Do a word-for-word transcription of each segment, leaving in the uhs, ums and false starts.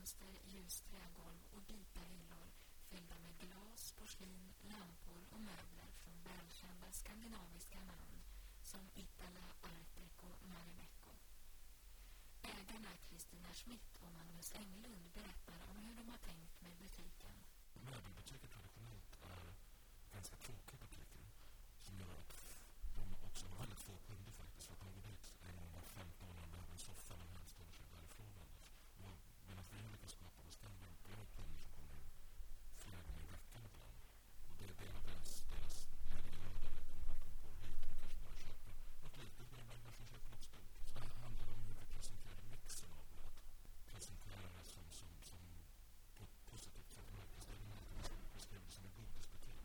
fönster, ljust trägolv och vita hyllor fyllda med glas, porslin, lampor och möbler från välkända skandinaviska namn som Ittala, Artek och Marimekko. Ägarna Kristina Schmidt och Magnus Englund berättar om hur de har tänkt med butiken. Möbelbutiker traditionellt är ganska tråkiga butiker som gör att de också har väldigt få kunder faktiskt. För att de går dit en gång var femton år när de behöver en soffa men helst håller sig därifrån annars. Och medan vi har lyckats skapa bestämda bra kunder som kommer in flera gånger i veckan ibland. Och det är del av deras, deras helgelöda att de går hit och kanske bara köper något litet men ibland kanske köper något stort. Så det här handlar om hur vi presenterar mixen av det. Att presentera det som, som, som på ett positivt sätt. Istället för att det beskriver det som en godisbutik.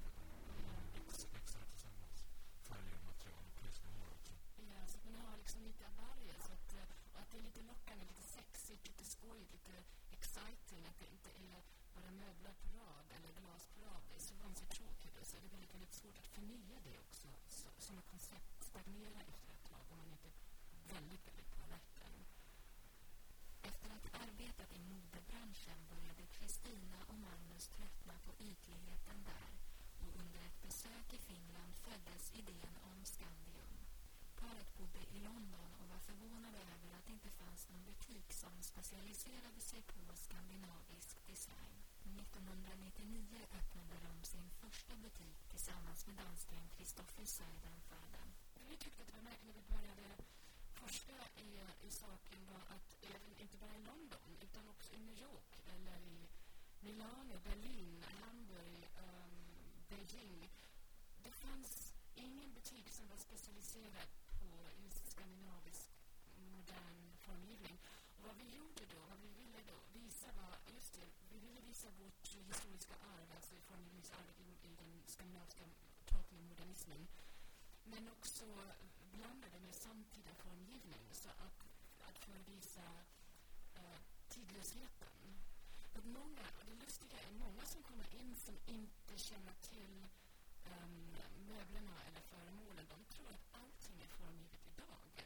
Mixar tillsammans färger, material och prisnivåer också. Ja, så man har liksom lite av varje. Så att, och att det är lite lockande, lite sexigt, lite skojigt, lite exciting. Att det inte är bara möbler på rad eller glas på rad. Det är så vansinnigt tråkigt. Så det är väldigt, väldigt svårt att förnya det också. Så, sådana koncept stagnerar efter ett tag om man inte är väldigt, väldigt på alerten. Efter att ha arbetat i modebranschen började Kristina och Magnus tröttna på ytligheten där och under ett besök i Finland föddes idén om Scandium. Paret bodde i London och var förvånade över att det inte fanns någon butik som specialiserade sig på skandinavisk design. nittonhundranittionio öppnade de sin första butik tillsammans med dansken Kristoffer Seidenfärden. Vi tyckte att det var märkligt att vi började forska i, i saken var att även inte bara i London utan också i New York eller i Milano, Berlin, Hamburg, um, Beijing. Det fanns ingen butik som var specialiserad på just skandinavisk modern formgivning. Och vad vi gjorde då, vad vi ville då visa var, just det, vi ville visa vårt historiska arv, alltså formgivningsarvet i, i den skandinaviska tolkningen modernismen. Men också blandade med samtida formgivning så att, att förvisa uh, tidlösheten. Och många, och det lustiga är många som kommer in som inte känner till um, möblerna eller föremålen. De tror att allting är formgivet idag.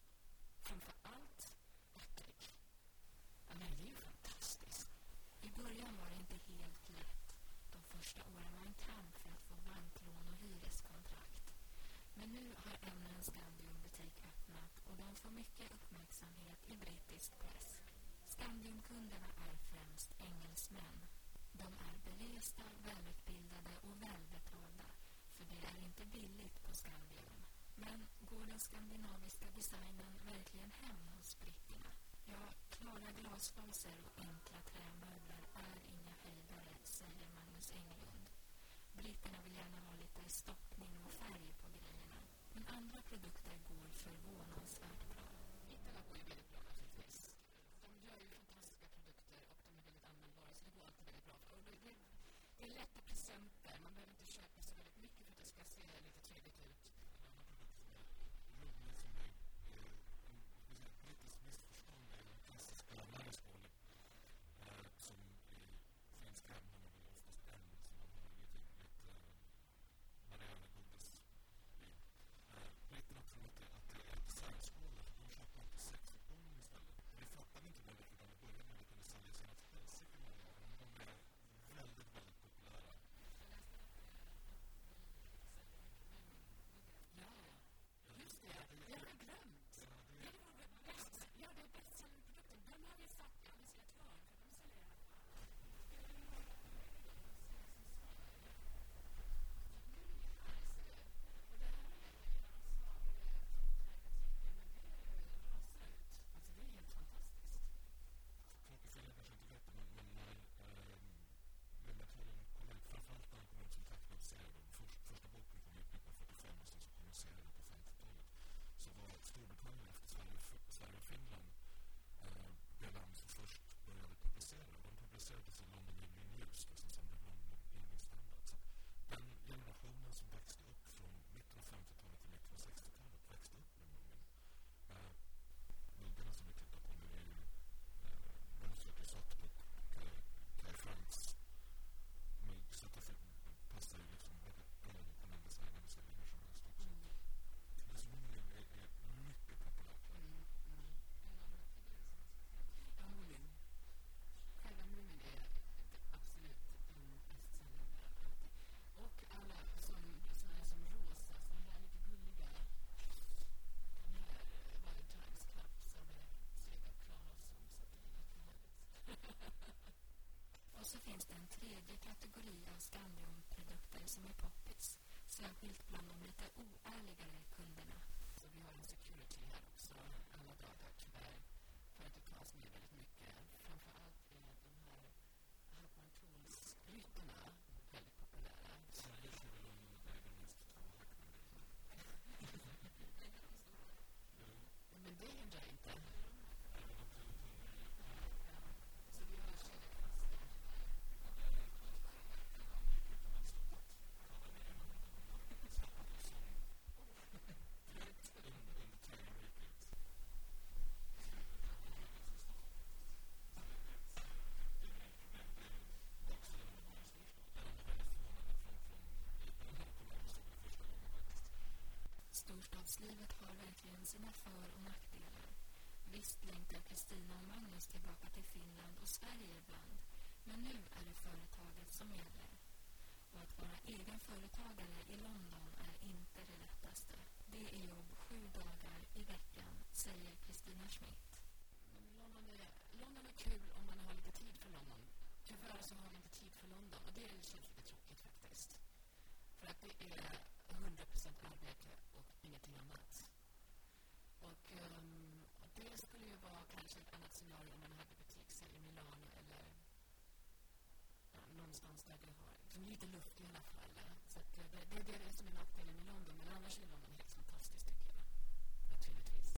Framför allt äckligt. Ja, men det är ju fantastiskt. I början var det inte helt lätt. De första åren var en kamp för att få banklån och hyreskontrakt. Men nu har ännu en Scandium-butik öppnat och de får mycket uppmärksamhet i brittisk press. Scandium-kunderna är främst engelsmän. De är beresta, välutbildade och välbetalda, för det är inte billigt på Scandium. Men går den skandinaviska designen verkligen hem hos britterna? Ja, klara glasfaser och enkla trämöbler är inga höjdare, säger Magnus Englund. Britterna vill gärna ha lite stoppning och färg på grejerna. Men andra produkter går förvånansvärt bra. Ittala går ju väldigt bra naturligtvis. De gör ju fantastiska produkter och de är väldigt användbara så det går alltid väldigt bra. Och det, det, det är lätta presenter. Man behöver inte köpa så väldigt mycket för att det ska se lite trevligt ut. En annan produkt som är rolig som är ett brittiskt missförstånd är den klassiska Marisbolen som i svenska hem har man väl oftast en som man har lite, lite varierande godis i. Britterna tror att det, att det är designskålar som är poppis, särskilt bland de lite oärligare kunderna. Så vi har en security här också alla dagar tyvärr för att det tas med väldigt mycket. Framförallt är de här Hackman Tools-ryttarna väldigt populära. Så jag kör väl om att äga minst två Hackman-bilar. Men det hindrar inte. Så vi har kedjat fast den. Storstadslivet har verkligen sina för- och nackdelar. Visst längtar Kristina och Magnus tillbaka till Finland och Sverige ibland, men nu är det företaget som gäller. Och att vara egen företagare i London är inte det lättaste. Det är jobb sju dagar i veckan, säger Kristina Schmidt. London är, London är kul om man har lite tid för London. Tyvärr så har vi inte tid för London och det känns lite tråkigt faktiskt. För att det är hundra procent arbete och ingenting annat. Och, um, och det skulle ju vara kanske ett annat scenario om man hade butik säg, i Milano eller ja, någonstans där det har som lite luft i alla fall. Så att det, det, det är det som är nackdelen.